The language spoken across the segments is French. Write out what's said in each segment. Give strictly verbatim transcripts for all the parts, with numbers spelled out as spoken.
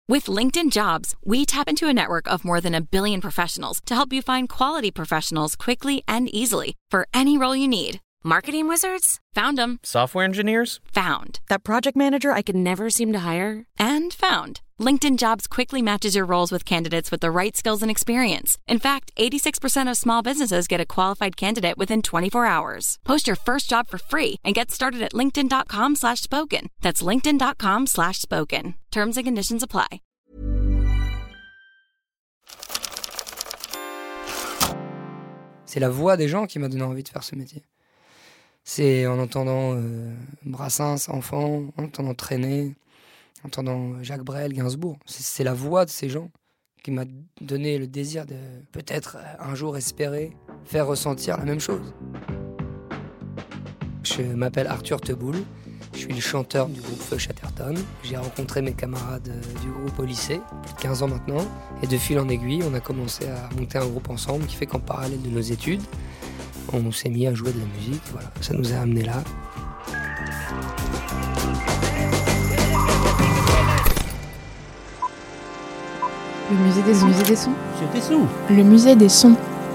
With LinkedIn Jobs, we tap into a network of more than a billion professionals to help you find quality professionals quickly and easily for any role you need. Marketing wizards? Found them. Software engineers? Found. That project manager I could never seem to hire? And found. LinkedIn Jobs quickly matches your roles with candidates with the right skills and experience. In fact, eighty-six percent of small businesses get a qualified candidate within twenty-four hours. Post your first job for free and get started at linkedin.com slash spoken. That's linkedin.com slash spoken. Terms and conditions apply. C'est la voix des gens qui m'a donné envie de faire ce métier. C'est en entendant euh, Brassens, enfant, en entendant Trenet, en entendant Jacques Brel, Gainsbourg. C'est, c'est la voix de ces gens qui m'a donné le désir de peut-être un jour espérer faire ressentir la même chose. Je m'appelle Arthur Teboul, je suis le chanteur du groupe Feu Chatterton. J'ai rencontré mes camarades du groupe au lycée, plus de quinze ans maintenant, et de fil en aiguille, on a commencé à monter un groupe ensemble qui fait qu'en parallèle de nos études, on s'est mis à jouer de la musique, voilà, ça nous a amenés là. Le musée des sons. Le musée des sons. C'était sous. Le musée des sons.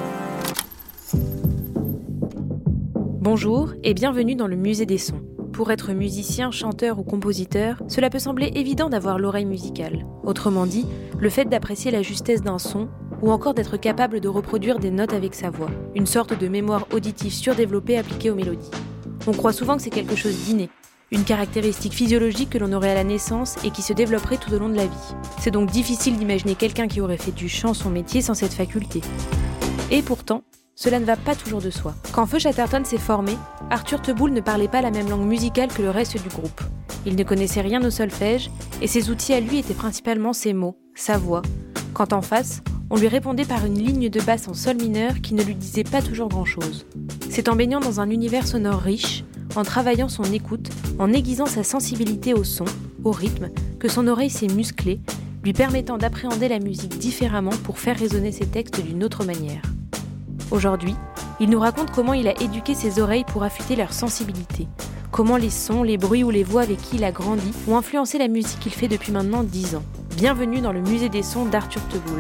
Bonjour et bienvenue dans le musée des sons. Pour être musicien, chanteur ou compositeur, cela peut sembler évident d'avoir l'oreille musicale. Autrement dit, le fait d'apprécier la justesse d'un son ou encore d'être capable de reproduire des notes avec sa voix. Une sorte de mémoire auditive surdéveloppée appliquée aux mélodies. On croit souvent que c'est quelque chose d'inné, une caractéristique physiologique que l'on aurait à la naissance et qui se développerait tout au long de la vie. C'est donc difficile d'imaginer quelqu'un qui aurait fait du chant son métier sans cette faculté. Et pourtant, cela ne va pas toujours de soi. Quand Feu Chatterton s'est formé, Arthur Teboul ne parlait pas la même langue musicale que le reste du groupe. Il ne connaissait rien au solfège et ses outils à lui étaient principalement ses mots, sa voix. Quand en face, on lui répondait par une ligne de basse en sol mineur qui ne lui disait pas toujours grand-chose. C'est en baignant dans un univers sonore riche, en travaillant son écoute, en aiguisant sa sensibilité au son, au rythme, que son oreille s'est musclée, lui permettant d'appréhender la musique différemment pour faire résonner ses textes d'une autre manière. Aujourd'hui, il nous raconte comment il a éduqué ses oreilles pour affûter leur sensibilité, comment les sons, les bruits ou les voix avec qui il a grandi ont influencé la musique qu'il fait depuis maintenant dix ans. Bienvenue dans le musée des sons d'Arthur Teboul.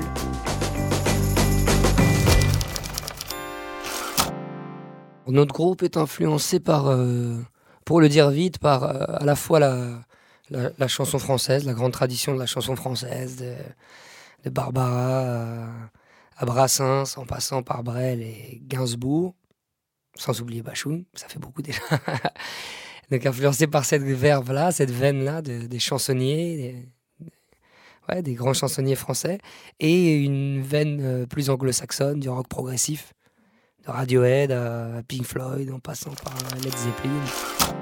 Notre groupe est influencé par, euh, pour le dire vite, par euh, à la fois la, la, la chanson française, la grande tradition de la chanson française, de, de Barbara à, à Brassens, en passant par Brel et Gainsbourg, sans oublier Bachoun, ça fait beaucoup déjà. Donc influencé par cette verve-là, cette veine-là de, des chansonniers, des, ouais, des grands chansonniers français, et une veine euh, plus anglo-saxonne, du rock progressif. De Radiohead à Pink Floyd, en passant par Led Zeppelin.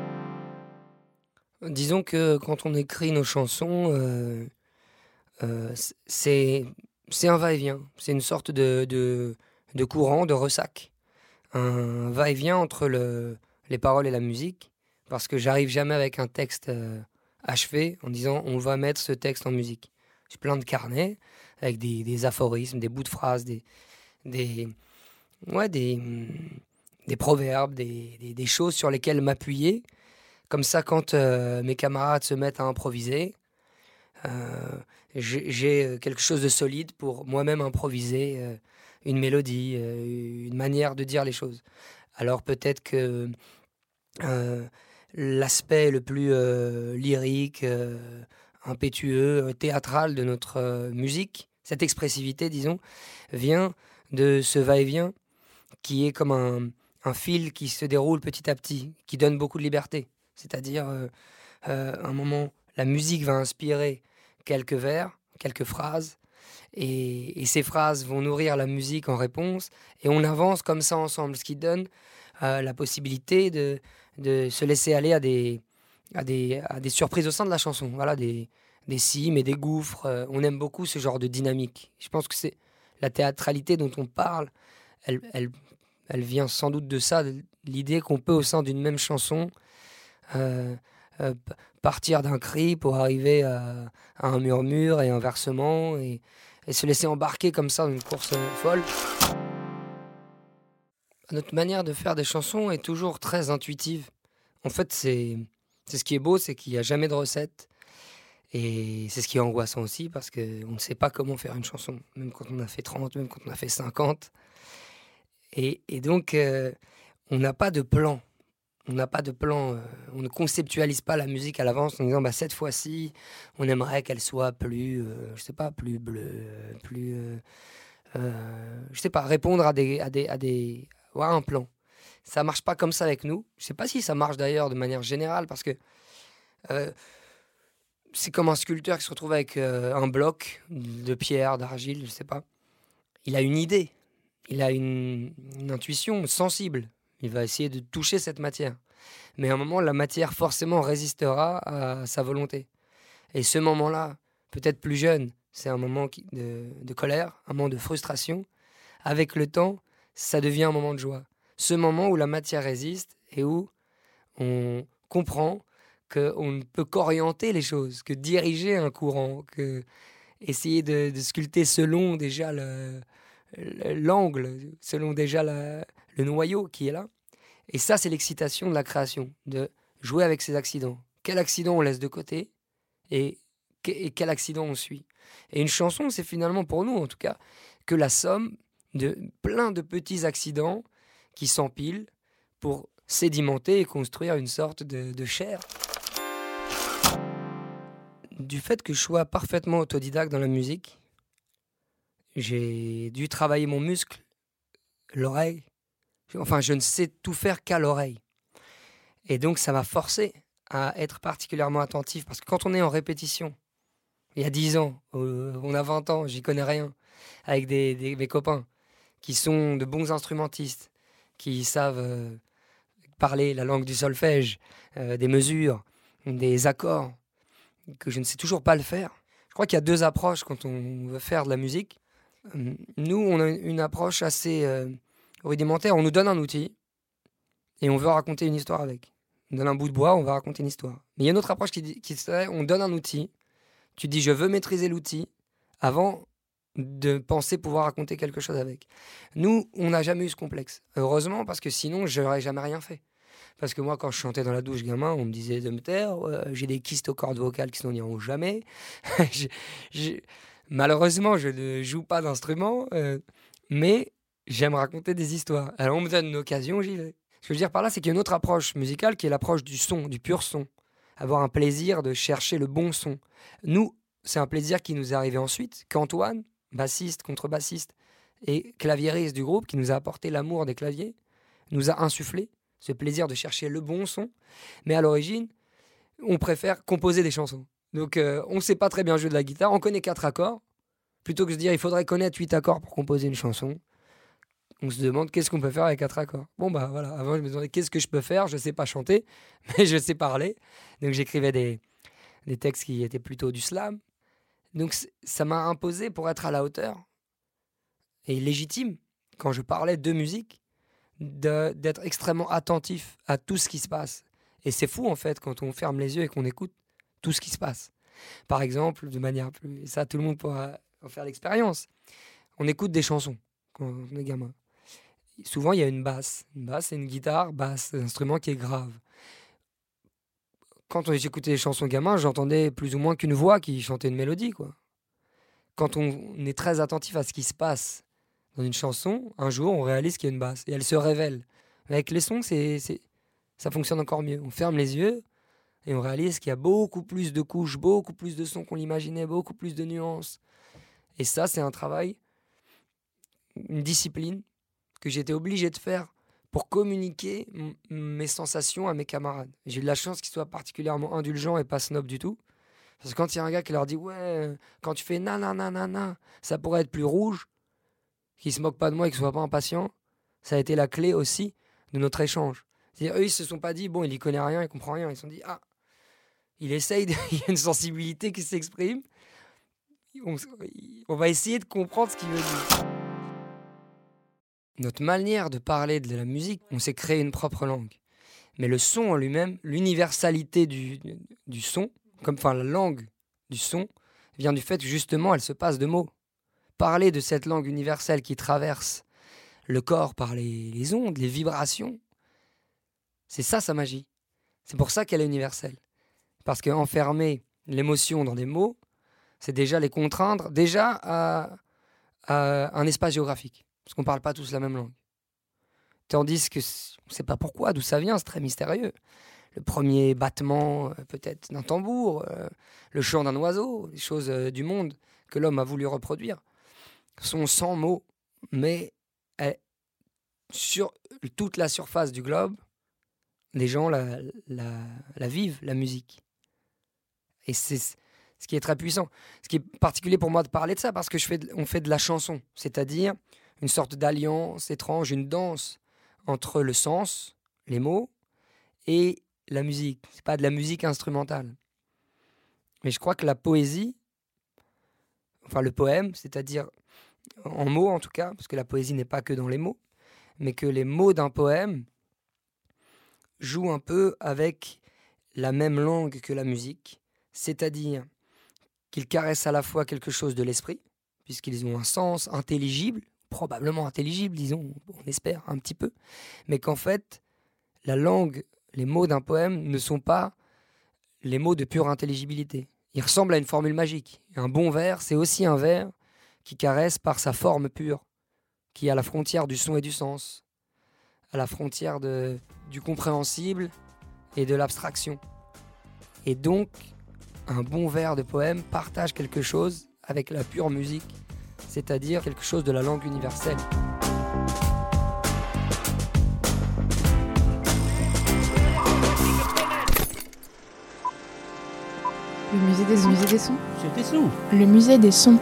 Disons que quand on écrit nos chansons, euh, euh, c'est, c'est un va-et-vient. C'est une sorte de, de, de courant, de ressac. Un va-et-vient entre le, les paroles et la musique, parce que j'arrive jamais avec un texte euh, achevé en disant on va mettre ce texte en musique. J'ai plein de carnets avec des, des aphorismes, des bouts de phrases, des... des Ouais, des, des proverbes, des, des, des choses sur lesquelles m'appuyer. Comme ça, quand euh, mes camarades se mettent à improviser, euh, j'ai, j'ai quelque chose de solide pour moi-même improviser euh, une mélodie, euh, une manière de dire les choses. Alors peut-être que euh, l'aspect le plus euh, lyrique, euh, impétueux, théâtral de notre euh, musique, cette expressivité, disons, vient de ce va-et-vient qui est comme un, un fil qui se déroule petit à petit, qui donne beaucoup de liberté. C'est-à-dire, euh, euh, un moment, la musique va inspirer quelques vers, quelques phrases, et, et ces phrases vont nourrir la musique en réponse, et on avance comme ça ensemble, ce qui donne euh, la possibilité de, de se laisser aller à des, à, des, à des surprises au sein de la chanson. Voilà, des, des cimes et des gouffres. Euh, on aime beaucoup ce genre de dynamique. Je pense que c'est la théâtralité dont on parle, elle, elle, elle vient sans doute de ça, de l'idée qu'on peut, au sein d'une même chanson, euh, euh, partir d'un cri pour arriver à, à un murmure et un versement, et, et se laisser embarquer comme ça dans une course folle. Notre manière de faire des chansons est toujours très intuitive. En fait, c'est, c'est ce qui est beau, c'est qu'il n'y a jamais de recette. Et c'est ce qui est angoissant aussi, parce qu'on ne sait pas comment faire une chanson, même quand on a fait trente, même quand on a fait cinquante. Et, et donc, euh, on n'a pas de plan. On n'a pas de plan. Euh, on ne conceptualise pas la musique à l'avance en disant, bah, cette fois-ci, on aimerait qu'elle soit plus, euh, je sais pas, plus bleue, plus... Euh, euh, je sais pas, répondre à des... À des, à des ouais, un plan. Ça marche pas comme ça avec nous. Je sais pas si ça marche d'ailleurs de manière générale, parce que... Euh, c'est comme un sculpteur qui se retrouve avec euh, un bloc de pierre, d'argile, je sais pas. Il a une idée, il a une, une intuition sensible. Il va essayer de toucher cette matière. Mais à un moment, la matière forcément résistera à sa volonté. Et ce moment-là, peut-être plus jeune, c'est un moment qui, de, de colère, un moment de frustration. Avec le temps, ça devient un moment de joie. Ce moment où la matière résiste et où on comprend qu'on ne peut qu'orienter les choses, que diriger un courant, que essayer de, de sculpter selon déjà le, le, l'angle, selon déjà la, le noyau qui est là. Et ça, c'est l'excitation de la création, de jouer avec ces accidents. Quel accident on laisse de côté et, et quel accident on suit. Et une chanson, c'est finalement pour nous, en tout cas, que la somme de plein de petits accidents qui s'empilent pour sédimenter et construire une sorte de, de chair. Du fait que je sois parfaitement autodidacte dans la musique, j'ai dû travailler mon muscle, l'oreille. Enfin, je ne sais tout faire qu'à l'oreille. Et donc, ça m'a forcé à être particulièrement attentif. Parce que quand on est en répétition, il y a dix ans, euh, on a vingt ans, j'y connais rien, avec des, des, mes copains qui sont de bons instrumentistes, qui savent euh, parler la langue du solfège, euh, des mesures, des accords, que je ne sais toujours pas le faire. Je crois qu'il y a deux approches quand on veut faire de la musique. Nous, on a une approche assez euh, rudimentaire. On nous donne un outil et on veut raconter une histoire avec. On donne un bout de bois, on va raconter une histoire. Mais il y a une autre approche qui, qui serait, on donne un outil, tu dis je veux maîtriser l'outil avant de penser pouvoir raconter quelque chose avec. Nous, on n'a jamais eu ce complexe. Heureusement, parce que sinon, je n'aurais jamais rien fait. Parce que moi, quand je chantais dans la douche gamin, on me disait de me taire, euh, j'ai des kystes aux cordes vocales qui n'en iront jamais. je, je, malheureusement, je ne joue pas d'instrument, euh, mais j'aime raconter des histoires. Alors on me donne une occasion, j'y vais. Ce que je veux dire par là, c'est qu'il y a une autre approche musicale qui est l'approche du son, du pur son. Avoir un plaisir de chercher le bon son. Nous, c'est un plaisir qui nous est arrivé ensuite, qu'Antoine, bassiste, contrebassiste et claviériste du groupe, qui nous a apporté l'amour des claviers, nous a insufflé ce plaisir de chercher le bon son. Mais à l'origine, on préfère composer des chansons. Donc euh, on ne sait pas très bien jouer de la guitare, on connaît quatre accords. Plutôt que de se dire il faudrait connaître huit accords pour composer une chanson, on se demande qu'est-ce qu'on peut faire avec quatre accords. Bon bah voilà, avant je me demandais qu'est-ce que je peux faire, je ne sais pas chanter, mais je sais parler. Donc j'écrivais des, des textes qui étaient plutôt du slam. Donc ça m'a imposé pour être à la hauteur et légitime, quand je parlais de musique, de, d'être extrêmement attentif à tout ce qui se passe. Et c'est fou en fait quand on ferme les yeux et qu'on écoute tout ce qui se passe. Par exemple, de manière plus... Ça, tout le monde pourra en faire l'expérience. On écoute des chansons quand on est gamin. Souvent, il y a une basse. Une basse, c'est une guitare basse, un instrument qui est grave. Quand j'écoutais les chansons gamins, j'entendais plus ou moins qu'une voix qui chantait une mélodie, quoi. Quand on est très attentif à ce qui se passe dans une chanson, un jour, on réalise qu'il y a une basse et elle se révèle. Avec les sons, c'est, c'est... ça fonctionne encore mieux. On ferme les yeux et on réalise qu'il y a beaucoup plus de couches, beaucoup plus de sons qu'on l'imaginait, beaucoup plus de nuances. Et ça, c'est un travail, une discipline que j'étais obligé de faire pour communiquer m- mes sensations à mes camarades. J'ai eu de la chance qu'ils soient particulièrement indulgents et pas snob du tout. Parce que quand il y a un gars qui leur dit « Ouais, quand tu fais nananana, ça pourrait être plus rouge », qui se moque pas de moi et qui soit pas impatient, ça a été la clé aussi de notre échange. C'est-à-dire, eux, ils se sont pas dit « Bon, il y connaît rien, il comprend rien ». Ils se sont dit « Ah, il essaye, de... il y a une sensibilité qui s'exprime. On... on va essayer de comprendre ce qu'il veut dire ». Notre manière de parler de la musique, on s'est créé une propre langue. Mais le son en lui-même, l'universalité du, du son, comme enfin la langue du son, vient du fait que justement elle se passe de mots. Parler de cette langue universelle qui traverse le corps par les, les ondes, les vibrations, c'est ça sa magie. C'est pour ça qu'elle est universelle. Parce qu'enfermée l'émotion dans des mots, c'est déjà les contraindre déjà à, à un espace géographique. Parce qu'on ne parle pas tous la même langue. Tandis que on ne sait pas pourquoi, d'où ça vient, c'est très mystérieux. Le premier battement euh, peut-être d'un tambour, euh, le chant d'un oiseau, des choses euh, du monde que l'homme a voulu reproduire, sont sans mots, mais eh, sur toute la surface du globe, les gens la, la, la vivent, la musique. Et c'est ce qui est très puissant. Ce qui est particulier pour moi de parler de ça, parce que je fais de, on fait de la chanson, c'est-à-dire une sorte d'alliance étrange, une danse entre le sens, les mots, et la musique. C'est pas de la musique instrumentale. Mais je crois que la poésie, enfin le poème, c'est-à-dire en mots en tout cas, parce que la poésie n'est pas que dans les mots, mais que les mots d'un poème jouent un peu avec la même langue que la musique, c'est-à-dire qu'ils caressent à la fois quelque chose de l'esprit, puisqu'ils ont un sens intelligible, probablement intelligible, disons, on espère un petit peu, mais qu'en fait, la langue, les mots d'un poème ne sont pas les mots de pure intelligibilité. Ils ressemblent à une formule magique. Un bon vers, c'est aussi un vers qui caresse par sa forme pure, qui est à la frontière du son et du sens, à la frontière de, du compréhensible et de l'abstraction. Et donc, un bon vers de poème partage quelque chose avec la pure musique, c'est-à-dire quelque chose de la langue universelle. Le musée des, musée des sons. C'était sous. Le musée des sons.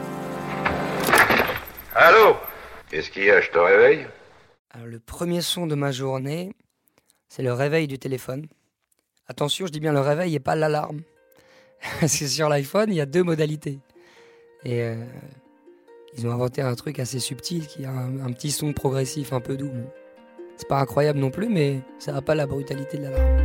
Allô? Qu'est-ce qu'il y a, je te réveille? Alors, le premier son de ma journée, c'est le réveil du téléphone. Attention, je dis bien le réveil et pas l'alarme. Parce que sur l'iPhone, il y a deux modalités. Et euh, ils ont inventé un truc assez subtil qui a un, un petit son progressif un peu doux. Bon. C'est pas incroyable non plus, mais ça n'a pas la brutalité de l'alarme.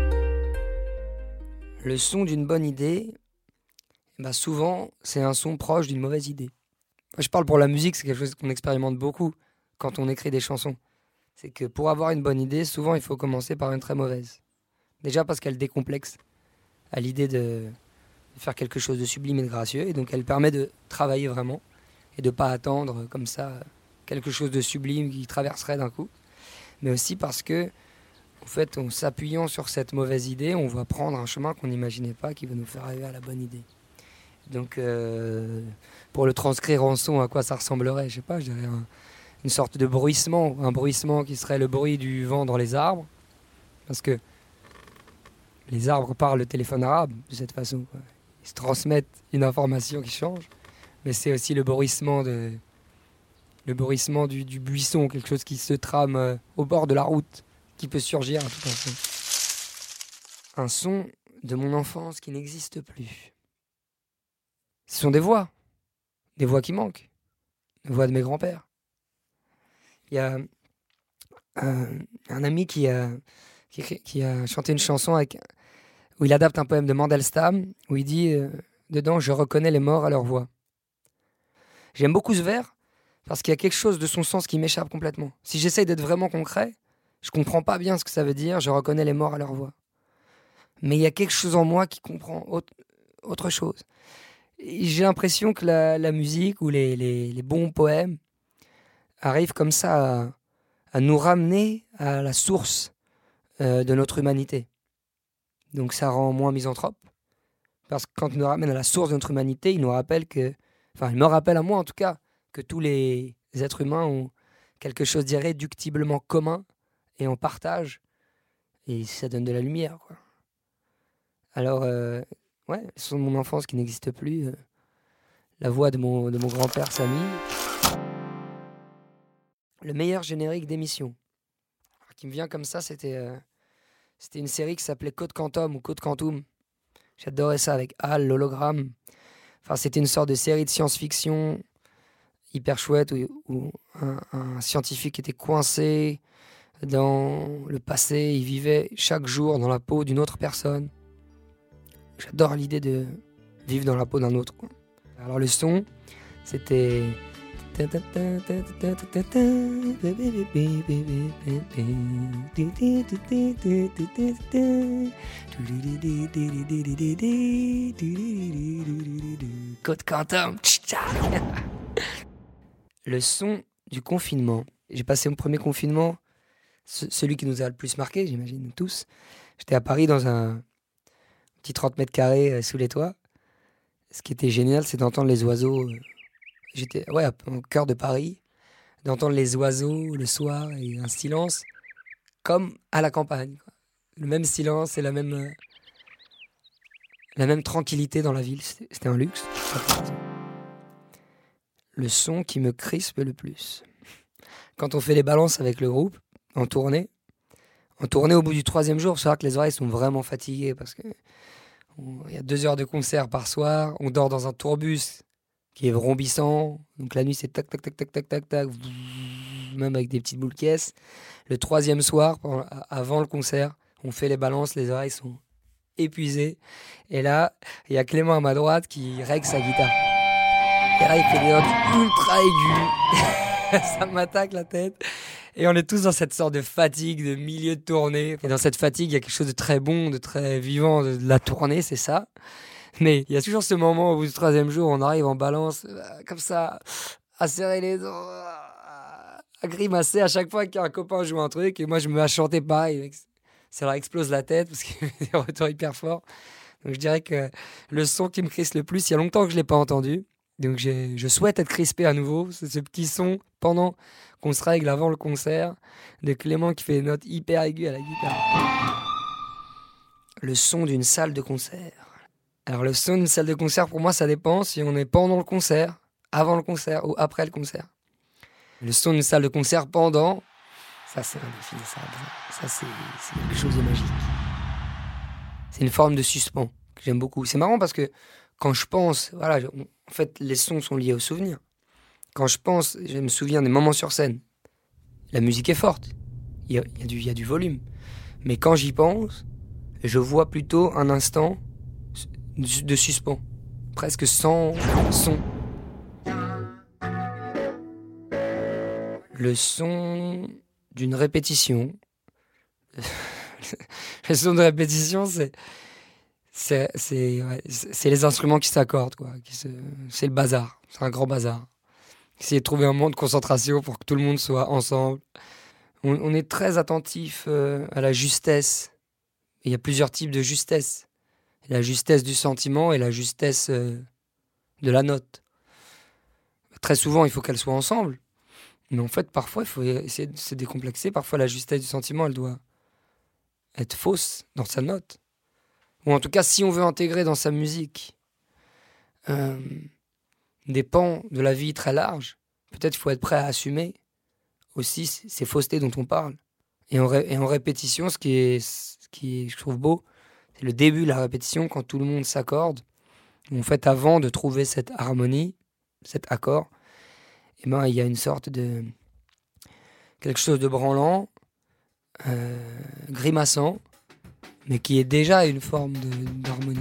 Le son d'une bonne idée, bah souvent, c'est un son proche d'une mauvaise idée. Moi, je parle pour la musique, c'est quelque chose qu'on expérimente beaucoup quand on écrit des chansons. C'est que pour avoir une bonne idée, souvent, il faut commencer par une très mauvaise. Déjà parce qu'elle décomplexe à l'idée de faire quelque chose de sublime et de gracieux, et donc elle permet de travailler vraiment et de ne pas attendre comme ça quelque chose de sublime qui traverserait d'un coup, mais aussi parce que en fait, en s'appuyant sur cette mauvaise idée, on va prendre un chemin qu'on n'imaginait pas qui va nous faire arriver à la bonne idée. Donc, euh, pour le transcrire en son, à quoi ça ressemblerait? Je sais pas, je dirais un, une sorte de bruissement, un bruissement qui serait le bruit du vent dans les arbres, parce que les arbres parlent le téléphone arabe de cette façon, quoi. Ils se transmettent une information qui change, mais c'est aussi le bruissement de, le bruissement du, du buisson, quelque chose qui se trame euh, au bord de la route, qui peut surgir à tout instant. Un son de mon enfance qui n'existe plus. Ce sont des voix, des voix qui manquent, des voix de mes grands-pères. Il y a euh, un ami qui a, qui, qui a chanté une chanson avec, où il adapte un poème de Mandelstam, où il dit euh, dedans « Je reconnais les morts à leur voix ». J'aime beaucoup ce vers parce qu'il y a quelque chose de son sens qui m'échappe complètement. Si j'essaye d'être vraiment concret, je comprends pas bien ce que ça veut dire, je reconnais les morts à leur voix. Mais il y a quelque chose en moi qui comprend autre, autre chose. Et j'ai l'impression que la, la musique ou les, les, les bons poèmes arrivent comme ça à, à nous ramener à la source euh, de notre humanité. Donc ça rend moins misanthrope. Parce que quand il nous ramène à la source de notre humanité, il nous rappelle que, enfin il me rappelle à moi en tout cas, que tous les êtres humains ont quelque chose d'irréductiblement commun et on partage, et ça donne de la lumière, quoi. Alors, euh, ouais, le son de mon enfance qui n'existe plus, euh, la voix de mon, de mon grand-père Samy. Le meilleur générique d'émission, alors, qui me vient comme ça, c'était, euh, c'était une série qui s'appelait Code Quantum ou Code Quantum. J'adorais ça avec Hal, l'hologramme. Enfin, c'était une sorte de série de science-fiction hyper chouette où, où un, un scientifique était coincé dans le passé, il vivait chaque jour dans la peau d'une autre personne. J'adore l'idée de vivre dans la peau d'un autre, quoi. Alors le son, c'était Côte Quentin. Le son du confinement. J'ai passé mon premier confinement, celui qui nous a le plus marqué, j'imagine, tous. J'étais à Paris dans un petit trente mètres carrés sous les toits. Ce qui était génial, c'est d'entendre les oiseaux. J'étais ouais, au cœur de Paris, d'entendre les oiseaux le soir et un silence comme à la campagne, quoi. Le même silence et la même, euh, la même tranquillité dans la ville. C'était, c'était un luxe. Le son qui me crispe le plus. Quand on fait les balances avec le groupe, en tournée, en tournée au bout du troisième jour, il faut savoir que les oreilles sont vraiment fatiguées parce que il y a deux heures de concert par soir, on dort dans un tourbus qui est vrombissant, donc la nuit c'est tac tac tac tac tac tac tac, même avec des petites boules caisses. Le troisième soir, avant le concert, on fait les balances, les oreilles sont épuisées, et là il y a Clément à ma droite qui règle sa guitare. Et là il fait des notes ultra aigus, ça m'attaque la tête. Et on est tous dans cette sorte de fatigue, de milieu de tournée. Et dans cette fatigue, il y a quelque chose de très bon, de très vivant de la tournée, c'est ça. Mais il y a toujours ce moment, au bout du troisième jour, on arrive en balance, comme ça, à serrer les dents, à grimacer à chaque fois qu'un copain joue un truc. Et moi, je me mets à chanter pareil. Ça leur explose la tête parce qu'il y a des retours hyper forts. Donc je dirais que le son qui me crispe le plus, il y a longtemps que je ne l'ai pas entendu. Donc j'ai, je souhaite être crispé à nouveau. C'est ce petit son pendant qu'on se règle avant le concert de Clément qui fait des notes hyper aiguës à la guitare. Le son d'une salle de concert. Alors le son d'une salle de concert, pour moi, ça dépend si on est pendant le concert, avant le concert ou après le concert. Le son d'une salle de concert pendant, ça c'est indéfinissable. Ça c'est, c'est quelque chose de magique. C'est une forme de suspens que j'aime beaucoup. C'est marrant parce que quand je pense, voilà, en fait, les sons sont liés aux souvenirs. Quand je pense, je me souviens des moments sur scène. La musique est forte, il y a, il y a, du, il y a du volume. Mais quand j'y pense, je vois plutôt un instant de suspens, presque sans son. Le son d'une répétition. Le son de répétition, c'est... C'est, c'est, ouais, c'est les instruments qui s'accordent, quoi. Qui se, c'est le bazar, c'est un grand bazar. Essayer de trouver un moment de concentration pour que tout le monde soit ensemble. On, on est très attentif euh, à la justesse. Il y a plusieurs types de justesse. La justesse du sentiment et la justesse euh, de la note. Très souvent, il faut qu'elles soient ensemble. Mais en fait, parfois, il faut essayer de se décomplexer. Parfois, la justesse du sentiment, elle doit être fausse dans sa note. Ou en tout cas, si on veut intégrer dans sa musique euh, des pans de la vie très larges, peut-être qu'il faut être prêt à assumer aussi ces faussetés dont on parle. Et en, ré- et en répétition, ce qui est, ce qui est, je trouve beau, c'est le début de la répétition, quand tout le monde s'accorde. En fait, avant de trouver cette harmonie, cet accord, eh ben, il y a une sorte de... quelque chose de branlant, euh, grimaçant, mais qui est déjà une forme de, d'harmonie.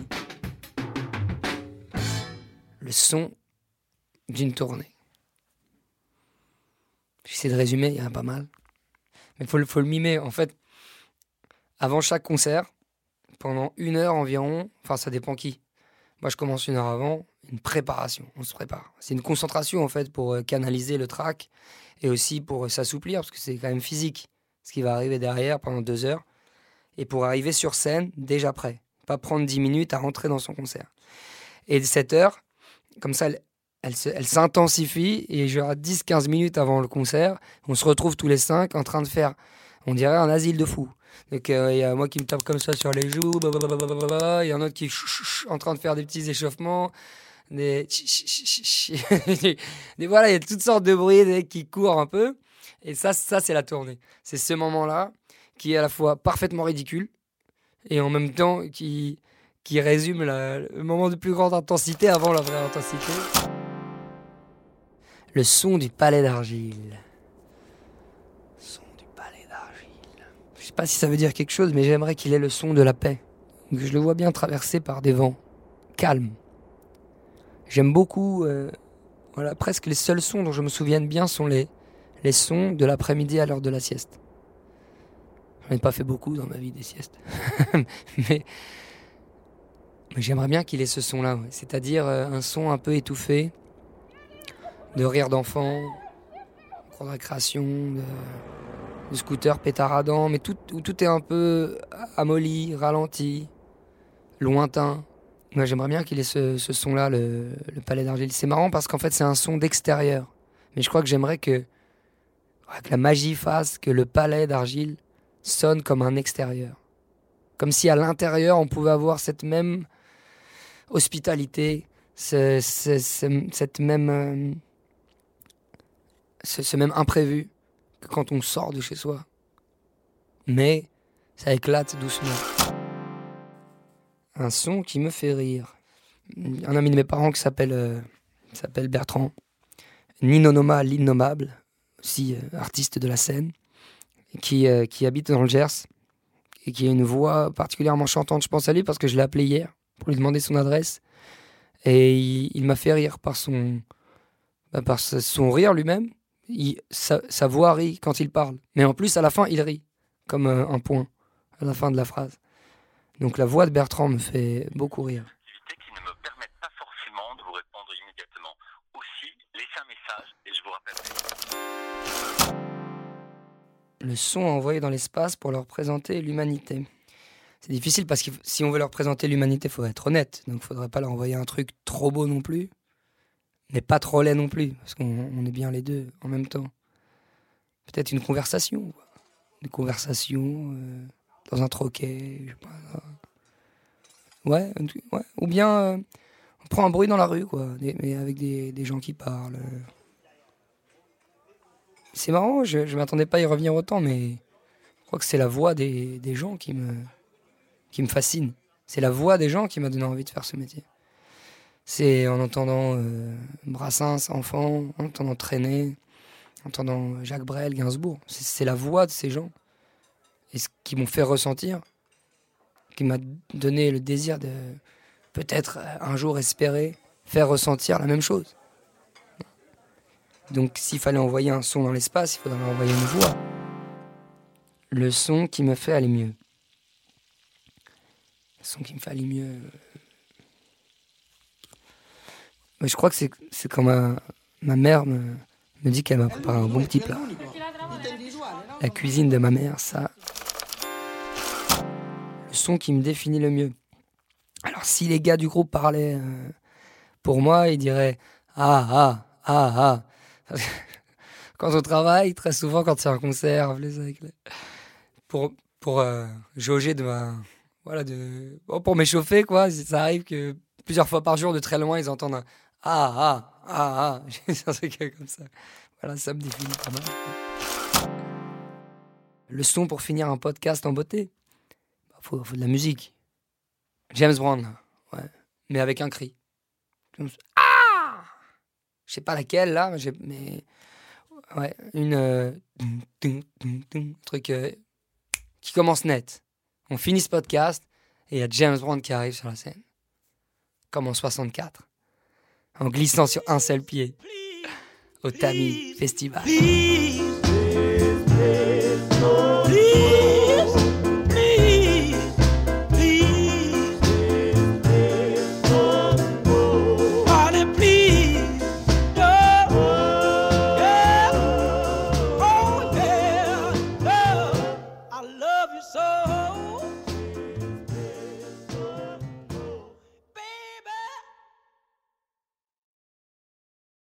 Le son d'une tournée. J'essaie de résumer, il y en a pas mal. Mais il faut, faut le mimer. En fait, avant chaque concert, pendant une heure environ, enfin ça dépend qui. Moi je commence une heure avant, une préparation, on se prépare. C'est une concentration en fait pour canaliser le track et aussi pour s'assouplir, parce que c'est quand même physique ce qui va arriver derrière pendant deux heures. Et pour arriver sur scène, déjà prêt. Pas prendre dix minutes à rentrer dans son concert. Et cette heure, comme ça, elle, elle, se, elle s'intensifie. Et genre dix à quinze minutes avant le concert, on se retrouve tous les cinq en train de faire, on dirait, un asile de fous. Donc il euh, y a moi qui me tape comme ça sur les joues, il y a un autre qui est en train de faire des petits échauffements. Des... des voilà, il y a toutes sortes de bruits des qui courent un peu. Et ça, ça c'est la tournée. C'est ce moment-là qui est à la fois parfaitement ridicule et en même temps qui, qui résume la, le moment de plus grande intensité avant la vraie intensité. Le son du palais d'argile. Son du palais d'argile. Je sais pas si ça veut dire quelque chose, mais j'aimerais qu'il ait le son de la paix. Donc je le vois bien traversé par des vents calmes. J'aime beaucoup euh, Voilà, presque les seuls sons dont je me souvienne bien sont les, les sons de l'après-midi à l'heure de la sieste. J'en ai pas fait beaucoup dans ma vie des siestes. mais, mais j'aimerais bien qu'il ait ce son-là. Ouais. C'est-à-dire euh, un son un peu étouffé, de rire d'enfant, de récréation, de, de scooter pétaradant, mais tout, où tout est un peu amolli, ralenti, lointain. Moi, j'aimerais bien qu'il ait ce, ce son-là, le, le palais d'argile. C'est marrant parce qu'en fait, c'est un son d'extérieur. Mais je crois que j'aimerais que, que la magie fasse que le palais d'argile sonne comme un extérieur. Comme si à l'intérieur, on pouvait avoir cette même hospitalité, ce, ce, ce, cette même, euh, ce, ce même imprévu que quand on sort de chez soi. Mais ça éclate doucement. Un son qui me fait rire. Un ami de mes parents qui s'appelle, euh, s'appelle Bertrand. Nino Noma l'Innommable, aussi euh, artiste de la scène, qui, euh, qui habite dans le Gers et qui a une voix particulièrement chantante. Je pense à lui parce que je l'ai appelé hier pour lui demander son adresse. Et il, il m'a fait rire par son, bah, par son rire lui-même. Il, sa, sa voix rit quand il parle. Mais en plus, à la fin, il rit, comme euh, un point à la fin de la phrase. Donc la voix de Bertrand me fait beaucoup rire. Qui ne me permettent pas forcément de vous répondre immédiatement. Aussi, laissez un message et je vous rappellerai. Le son envoyé dans l'espace pour leur présenter l'humanité. C'est difficile parce que si on veut leur présenter l'humanité, il faut être honnête. Donc il ne faudrait pas leur envoyer un truc trop beau non plus, mais pas trop laid non plus, parce qu'on on est bien les deux en même temps. Peut-être une conversation. Une conversation euh, dans un troquet, je sais pas. Ouais, ouais. Ou bien euh, on prend un bruit dans la rue, quoi, des, mais avec des, des gens qui parlent. C'est marrant, je ne m'attendais pas à y revenir autant, mais je crois que c'est la voix des, des gens qui me, qui me fascine. C'est la voix des gens qui m'a donné envie de faire ce métier. C'est en entendant euh, Brassens, enfant, en entendant Traîner, en entendant Jacques Brel, Gainsbourg. C'est, c'est la voix de ces gens. Et ce qui m'ont fait ressentir, qui m'a donné le désir de peut-être un jour espérer faire ressentir la même chose. Donc s'il fallait envoyer un son dans l'espace, il faudrait envoyer une voix. Le son qui me fait aller mieux. Le son qui me fait aller mieux. Mais je crois que c'est, c'est quand ma, ma mère me, me dit qu'elle m'a préparé un bon petit plat. La cuisine de ma mère, ça... Le son qui me définit le mieux. Alors si les gars du groupe parlaient euh, pour moi, ils diraient « Ah, ah, ah, ah ». Quand on travaille, très souvent, quand c'est un concert, pour, pour euh, jauger de ma... Voilà, de, bon, pour m'échauffer, quoi, ça arrive que plusieurs fois par jour, de très loin, ils entendent un « Ah, ah, ah, ah ». C'est un truc comme ça. Voilà, ça me définit pas mal. Le son pour finir un podcast en beauté. Il faut, faut de la musique. James Brown, ouais. Mais avec un cri. Ah! Je sais pas laquelle, là, mais... J'ai, mais ouais, une... Euh, un truc euh, qui commence net. On finit ce podcast, et il y a James Brown qui arrive sur la scène. Comme en soixante-quatre. En glissant sur un seul pied. Au Tamis Festival.